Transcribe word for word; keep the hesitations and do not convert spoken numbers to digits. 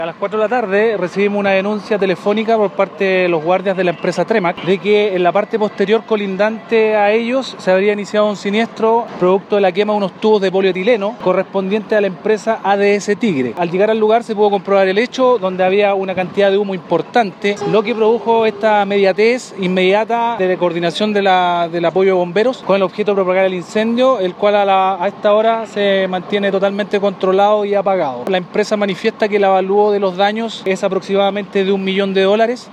A las cuatro de la tarde recibimos una denuncia telefónica por parte de los guardias de la empresa Tremac de que en la parte posterior colindante a ellos se habría iniciado un siniestro producto de la quema de unos tubos de polietileno correspondiente a la empresa A D S Tigre. Al llegar al lugar se pudo comprobar el hecho, donde había una cantidad de humo importante, lo que produjo esta inmediatez inmediata de coordinación de la, del apoyo de bomberos con el objeto de propagar el incendio, el cual a, la, a esta hora se mantiene totalmente controlado y apagado. La empresa manifiesta que el avalúo de los daños es aproximadamente de un millón de dólares.